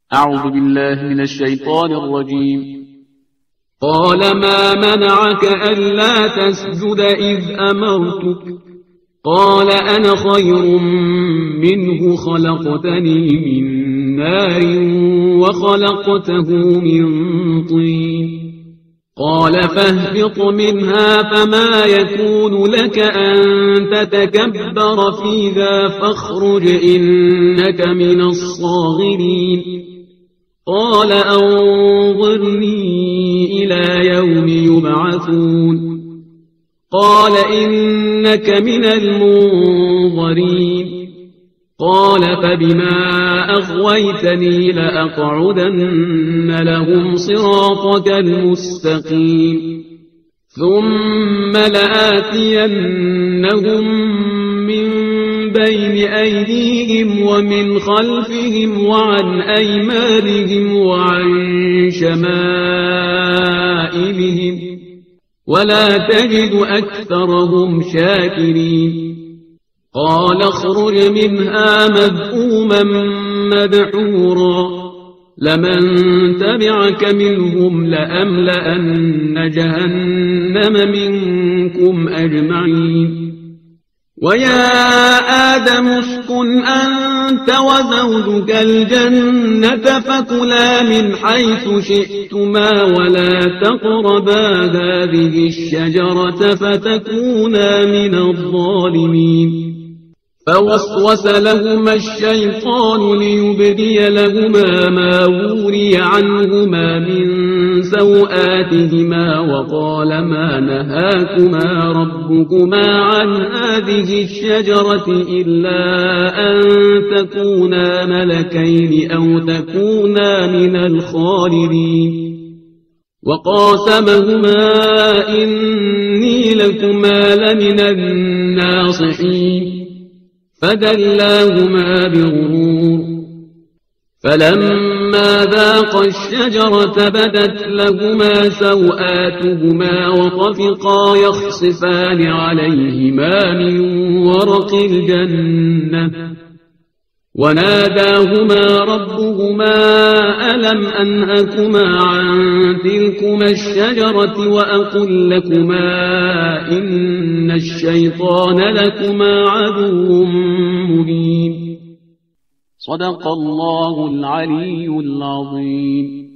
أعوذ بالله من الشيطان الرجيم. قال ما منعك ألا تسجد إذ أمرتك؟ قال أنا خير منه، خلقتني من نار وخلقته من طين. قال فاهبط منها فما يكون لك أن تتكبر فيها فاخرج إنك من الصاغرين. قال أنظرني إلى يوم يبعثون. قال إنك من المنظرين. قال فبما أغويتني لأقعدن لهم صراطك المستقيم ثم لآتينهم من بين أيديهم ومن خلفهم وعن أيمانهم وعن شمائلهم ولا تجد أكثرهم شاكرين. قال اخرج منها مذءوما مدحورا لمن تبعك منهم لأملأن جهنم منكم أجمعين. ويا آدم اسكن أنت وزوجك الجنة فكلا من حيث شئتما ولا تقربا هذه الشجرة فتكونا من الظالمين. فوسوس لهما الشيطان ليبدي لهما ما وري عنهما من سوآتهما وقال ما نهاكما ربكما عن هذه الشجرة إلا أن تكونا ملكين أو تكونا من الخالدين. وقاسمهما إني لكما لمن الناصحين فدلاهما بغرور. فلما ذاقا الشجرة بدت لهما سوآتهما وطفقا يخصفان عليهما من ورق الجنة وناداهما ربهما ألم أنهكما عن تلكما الشجرة وأقل لكما إن الشيطان لكما عدو مبين. صدق الله العلي العظيم.